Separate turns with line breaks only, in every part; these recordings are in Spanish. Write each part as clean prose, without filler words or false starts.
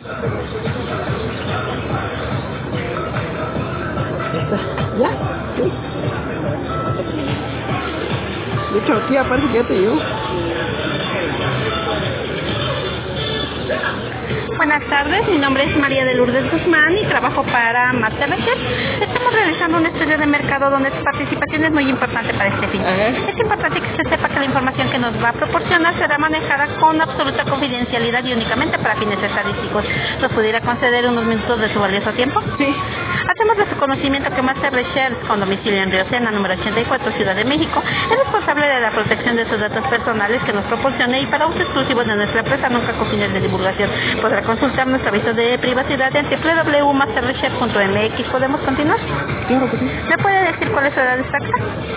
¿Ya? Sí. De hecho, aquí aparte que ya te digo.
Buenas tardes, mi nombre es María de Lourdes Guzmán y trabajo para MasterChef. Estamos realizando un estudio de mercado donde su participación es muy importante para este fin. Es importante que usted sepa que la información que nos va a proporcionar será manejada con absoluta confidencialidad y únicamente para fines estadísticos. ¿Nos pudiera conceder unos minutos de su valioso tiempo?
Sí.
Hacemos de su conocimiento que MasterChef, con domicilio en Río Sena, número 84, Ciudad de México, es responsable de la protección de sus datos personales que nos proporcione y para uso exclusivo de nuestra empresa, nunca con fines de divulgación. Podrá consultar nuestro aviso de privacidad en www.masterchef.mx. ¿Podemos continuar?
Claro que sí.
¿Me puede decir cuál es su edad exacta?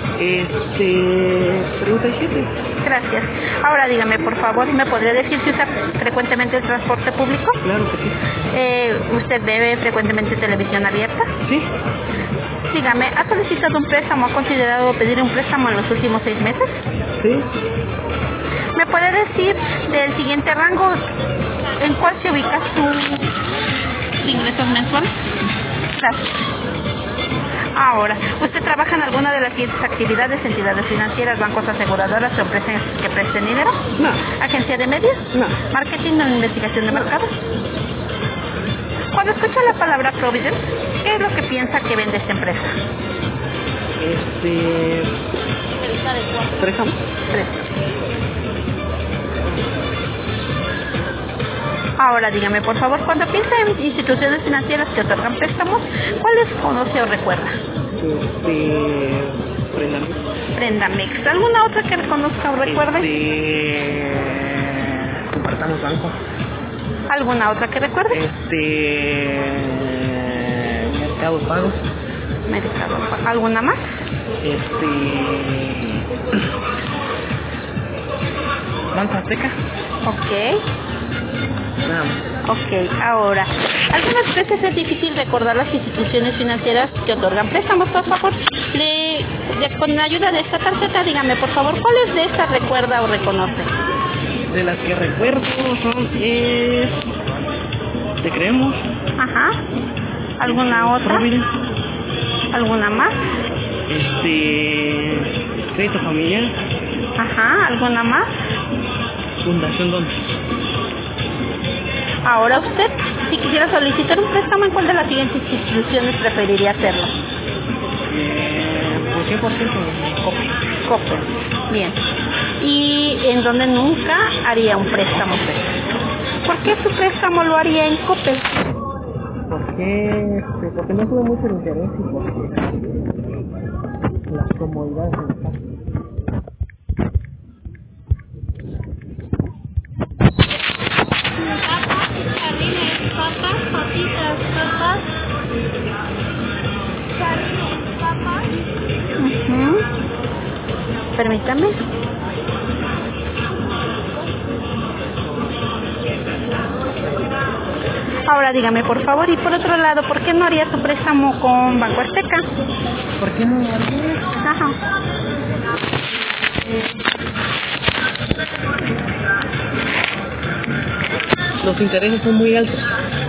37.
Gracias. Ahora dígame, por favor, ¿me podría decir si usa frecuentemente el transporte público?
Claro que sí.
¿Usted ve frecuentemente televisión abierta?
Sí.
Dígame, ¿ha solicitado un préstamo o ha considerado pedir un préstamo en los últimos 6 meses?
Sí.
¿Me puede decir del siguiente rango en cuál se ubica sus ingresos mensuales? Gracias. Ahora, ¿usted trabaja en alguna de las siguientes actividades, entidades financieras, bancos, aseguradoras o empresas que presten dinero?
No.
¿Agencia de medios?
No.
¿Marketing o investigación de mercados? Cuando escucha la palabra Providence, ¿qué es lo que piensa que vende esta empresa?
Préstamo.
Ahora dígame, por favor, cuando piensa en instituciones financieras que otorgan préstamos, ¿cuáles conoce o recuerda?
Préstamo.
Prendamex. ¿Alguna otra que reconozca o recuerde?
Compartamos banco.
¿Alguna otra que recuerde?
Mercado Pago.
¿Alguna más?
Banco Azteca.
Ok.
Nada más.
Ok, ahora, algunas veces es difícil recordar las instituciones financieras que otorgan préstamos. Por favor, con ayuda de esta tarjeta, dígame, por favor, ¿cuáles de estas recuerda o reconoce?
De las que recuerdo son Te Creemos.
Ajá. ¿Alguna otra?
Providence.
¿Alguna más?
Crédito Familiar.
Ajá. ¿Alguna más?
Fundación Don.
Ahora usted, si quisiera solicitar un préstamo, ¿en cuál de las siguientes instituciones preferiría hacerlo?
Pues 100% Coppel.
Coppel. Bien. ¿Y en donde nunca haría un préstamo? ¿Por qué su préstamo lo haría en Coppel?
Porque no tuve mucho interés y porque las comodidades en la casa.
Permítame. Ahora dígame, por favor, y por otro lado, ¿por qué no haría su préstamo con Banco Azteca?
¿Por qué no lo haría?
Ajá.
Los intereses son muy altos.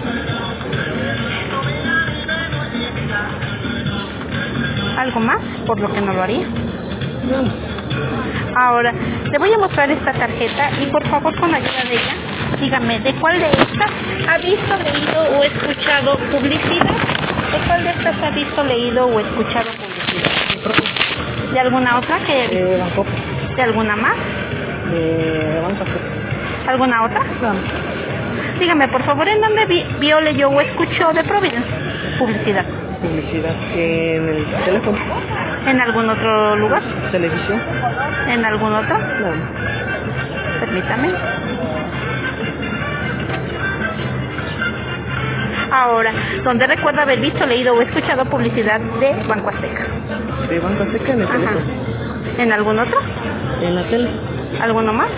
¿Algo más por lo que no lo haría?
No.
Ahora, le voy a mostrar esta tarjeta y por favor, con ayuda de ella, dígame, ¿de cuál de estas ha visto, leído o escuchado publicidad? ¿De cuál de estas ha visto, leído o escuchado publicidad? ¿De alguna otra que...?
Banco.
¿De alguna más?
Banco.
¿Alguna otra?
No.
Dígame, por favor, ¿en dónde vio, leyó o escuchó de Providence publicidad?
Publicidad en el teléfono.
¿En algún otro lugar?
Televisión.
¿En algún otro?
No.
Permítame. Ahora, ¿dónde recuerda haber visto, leído o escuchado publicidad de Banco Azteca?
De Banco Azteca en el teléfono.
¿En algún otro?
En la tele.
¿Alguno más?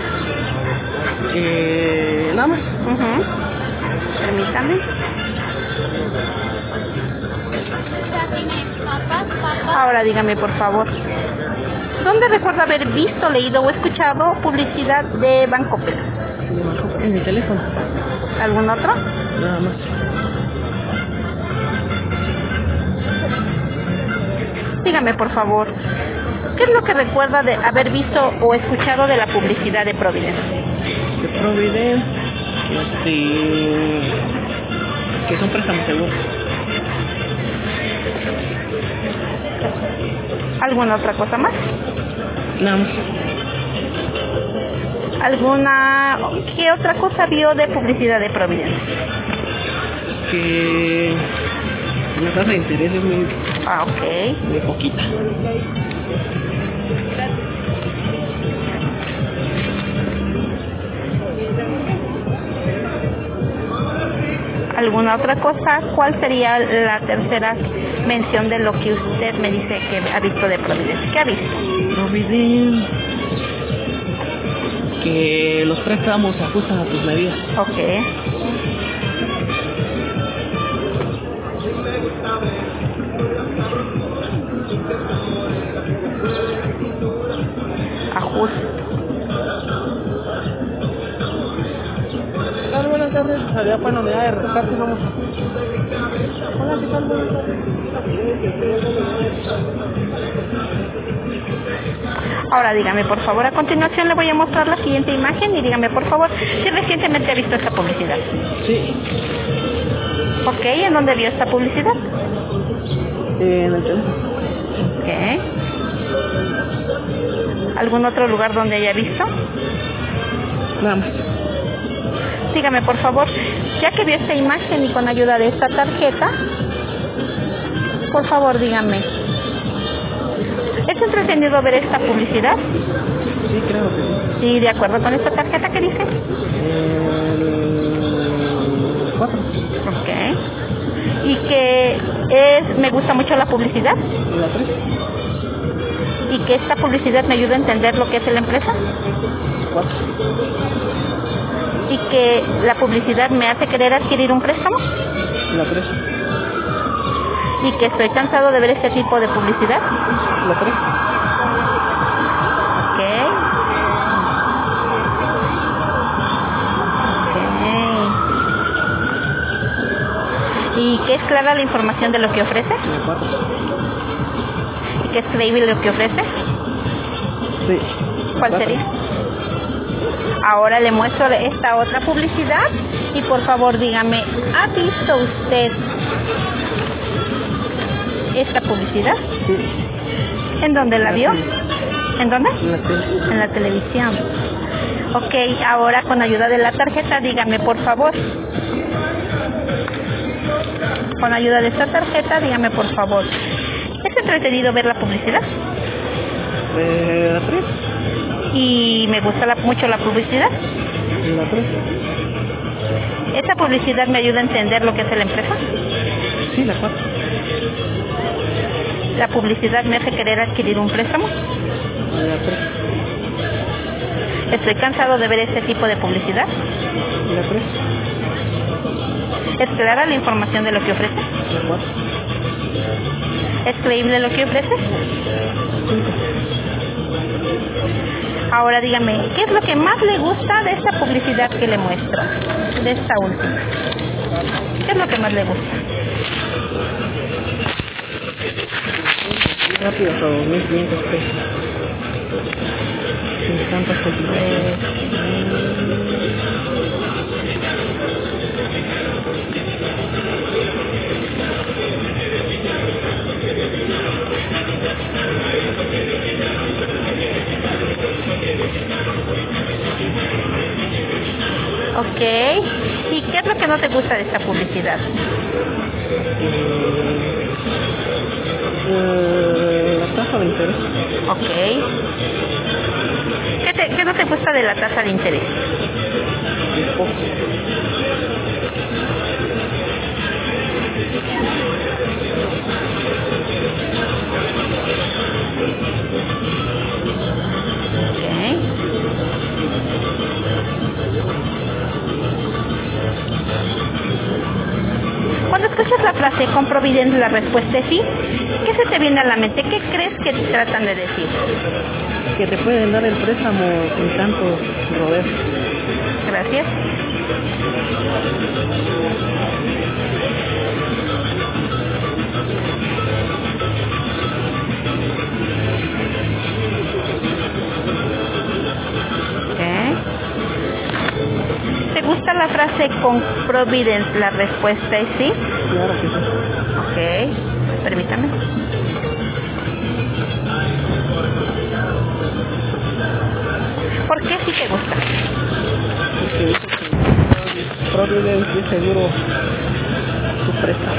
Nada más.
Permítame. Ahora dígame, por favor, ¿dónde recuerda haber visto, leído o escuchado publicidad de Bancoppel?
En mi teléfono.
¿Algún otro?
Nada más.
Dígame, por favor, ¿qué es lo que recuerda de haber visto o escuchado de la publicidad de Providence?
De Providence, que son préstamos seguros.
¿Alguna otra cosa más?
Nada más.
¿Qué otra cosa vio de publicidad de Providence?
Que la tasa de interés es muy poquita.
¿Alguna otra cosa? ¿Cuál sería la tercera mención de lo que usted me dice que ha visto de Providence? ¿Qué ha visto?
Providence, que los préstamos se ajustan a tus medidas.
Ok. Ajuste.
Buenas tardes, había para unidad de rescate, vamos. Hola, ¿qué tal? Buenas tardes.
Ahora dígame, por favor, a continuación le voy a mostrar la siguiente imagen y dígame, por favor, si recientemente ha visto esta publicidad.
Sí.
Ok, ¿en dónde vio esta publicidad?
En el teléfono.
Ok. ¿Algún otro lugar donde haya visto?
Nada más.
Dígame, por favor, ya que vio esta imagen y con ayuda de esta tarjeta, por favor, dígame, ¿es entretenido ver esta publicidad?
Sí, claro que sí.
Sí, de acuerdo con esta tarjeta que dice.
4.
Ok. ¿Y que me gusta mucho la publicidad?
La 3.
¿Y que esta publicidad me ayuda a entender lo que es la empresa?
4.
¿Y que la publicidad me hace querer adquirir un préstamo?
La 3.
¿Y que estoy cansado de ver este tipo de publicidad?
La 3.
Ok. ¿Y que es clara la información de lo que ofrece?
La 4.
¿Y que es creíble lo que ofrece?
Sí.
¿Cuál sería? Ahora le muestro esta otra publicidad y por favor dígame, ¿ha visto usted esta publicidad?
Sí.
¿En dónde la vio? ¿En dónde?
En la tele.
En la televisión. Ok, ahora con ayuda de la tarjeta dígame por favor. Con ayuda de esta tarjeta dígame por favor. ¿Es entretenido ver la publicidad?
La 3.
Y me gusta mucho la publicidad.
La 3.
¿Esa publicidad me ayuda a entender lo que es la empresa?
Sí, la 4.
¿La publicidad me hace querer adquirir un préstamo?
La 3.
¿Estoy cansado de ver este tipo de publicidad?
La 3.
¿Es clara la información de lo que ofrece?
La 4.
¿Es creíble lo que ofrece?
5.
Ahora dígame, ¿qué es lo que más le gusta de esta publicidad que le muestro? De esta última. ¿Qué es lo que más le gusta?
Rápido, por 2.500 pesos. Sin tantas complicaciones.
Ok. ¿Y qué es lo que no te gusta de esta publicidad?
La tasa de interés.
Ok. ¿Qué no te gusta de la tasa de interés?
Es poco.
Cuando escuchas la frase con Providence la respuesta es sí, ¿qué se te viene a la mente? ¿Qué crees que te tratan de decir?
Que te pueden dar el préstamo sin tantos rodeos.
Gracias. ¿Te gusta la frase con Providence? La respuesta es sí.
Claro que sí.
Ok, permítame. ¿Por qué sí te gusta?
Porque dice que Providence es seguro su presta.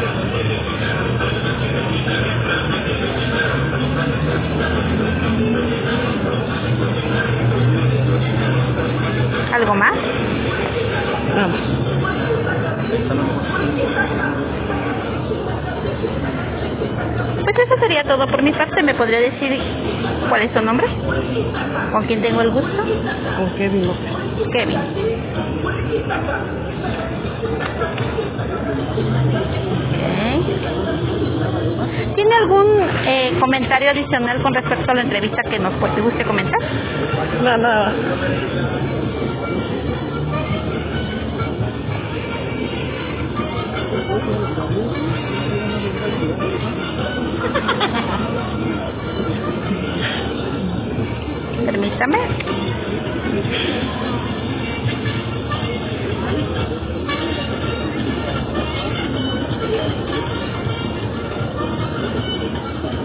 ¿Algo más?
Nada más.
Pues eso sería todo por mi parte. ¿Me podría decir cuál es su nombre? ¿Con quién tengo el gusto?
Con Kevin López.
Kevin. Okay. ¿Tiene algún comentario adicional con respecto a la entrevista que nos te guste comentar?
Nada.